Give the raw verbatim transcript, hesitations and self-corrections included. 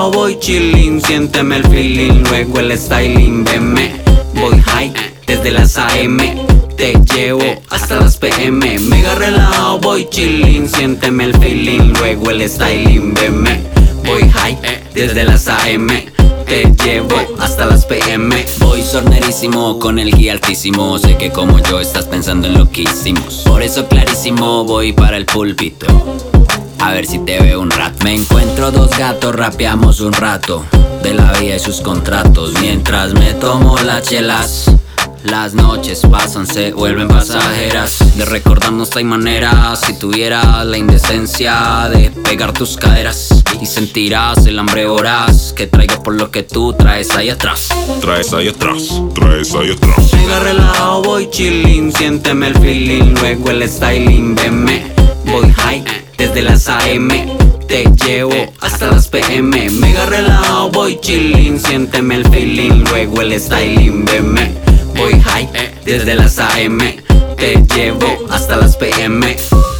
relajado, voy chilling, siénteme el feeling, luego el styling, venme. Voy high desde las A M, te llevo hasta las P M. Mega relajado, voy chilling, siénteme el feeling, luego el styling, venme. Voy high desde las A M, te llevo hasta las P M. Voy sornerísimo con el guía altísimo. Sé que como yo estás pensando en lo que hicimos. Por eso clarísimo voy para el púlpito, a ver si te veo un rato. Me encuentro dos gatos, rapeamos un rato de la vida y sus contratos. Mientras me tomo las chelas, las noches pasan, se vuelven pasajeras. De recordarnos hay maneras. Si tuvieras la indecencia de pegar tus caderas, y sentirás el hambre voraz que traigo por lo que tú traes ahí atrás. Traes ahí atrás, traes ahí atrás. Mega relajado, voy chilling, siénteme el feeling, luego el styling, venme. Voy high desde las A M, te llevo hasta las P M. Mega relajado, voy chilling, siénteme el feeling, luego el styling, venme. Voy high desde las A M, te llevo hasta las P M.